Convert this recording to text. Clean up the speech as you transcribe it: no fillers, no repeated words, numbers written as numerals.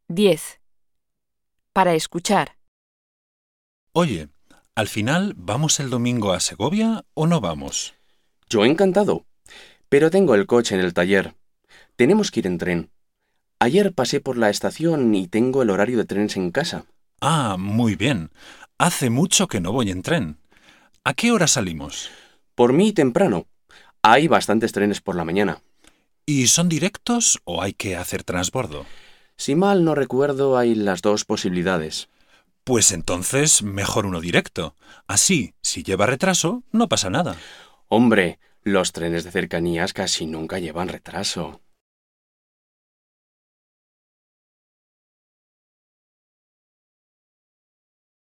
10. Para escuchar. Oye, ¿al final vamos el domingo a Segovia o no vamos? Yo encantado, pero tengo el coche en el taller. Tenemos que ir en tren. Ayer pasé por la estación y tengo el horario de trenes en casa. Ah, muy bien. Hace mucho que no voy en tren. ¿A qué hora salimos? Por mí temprano. Hay bastantes trenes por la mañana. ¿Y son directos o hay que hacer transbordo? Si mal no recuerdo, hay las dos posibilidades. Pues entonces mejor uno directo. Así, si lleva retraso, no pasa nada. Hombre, los trenes de cercanías casi nunca llevan retraso.